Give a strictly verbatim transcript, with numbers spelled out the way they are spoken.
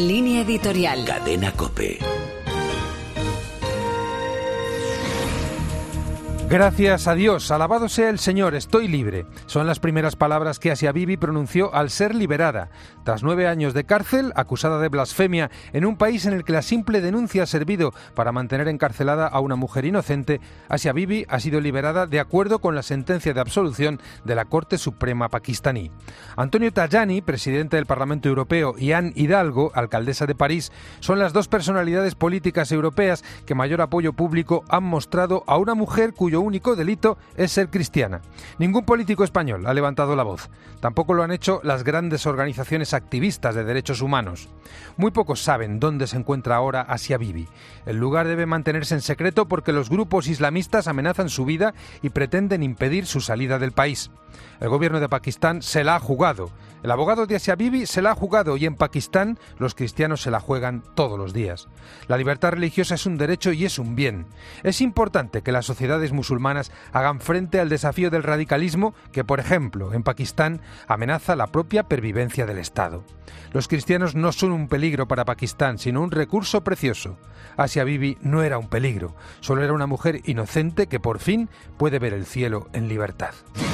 Línea editorial. Cadena COPE. Gracias a Dios, alabado sea el Señor, estoy libre. Son las primeras palabras que Asia Bibi pronunció al ser liberada. Tras nueve años de cárcel, acusada de blasfemia en un país en el que la simple denuncia ha servido para mantener encarcelada a una mujer inocente, Asia Bibi ha sido liberada de acuerdo con la sentencia de absolución de la Corte Suprema pakistaní. Antonio Tajani, presidente del Parlamento Europeo, y Anne Hidalgo, alcaldesa de París, son las dos personalidades políticas europeas que mayor apoyo público han mostrado a una mujer cuyo único delito es ser cristiana. Ningún político español ha levantado la voz. Tampoco lo han hecho las grandes organizaciones activistas de derechos humanos. Muy pocos saben dónde se encuentra ahora Asia Bibi. El lugar debe mantenerse en secreto porque los grupos islamistas amenazan su vida y pretenden impedir su salida del país. El gobierno de Pakistán se la ha jugado. El abogado de Asia Bibi se la ha jugado y en Pakistán los cristianos se la juegan todos los días. La libertad religiosa es un derecho y es un bien. Es importante que las sociedades musulmanas hagan frente al desafío del radicalismo que, por ejemplo, en Pakistán amenaza la propia pervivencia del Estado. Los cristianos no son un peligro para Pakistán, sino un recurso precioso. Asia Bibi no era un peligro, solo era una mujer inocente que por fin puede ver el cielo en libertad.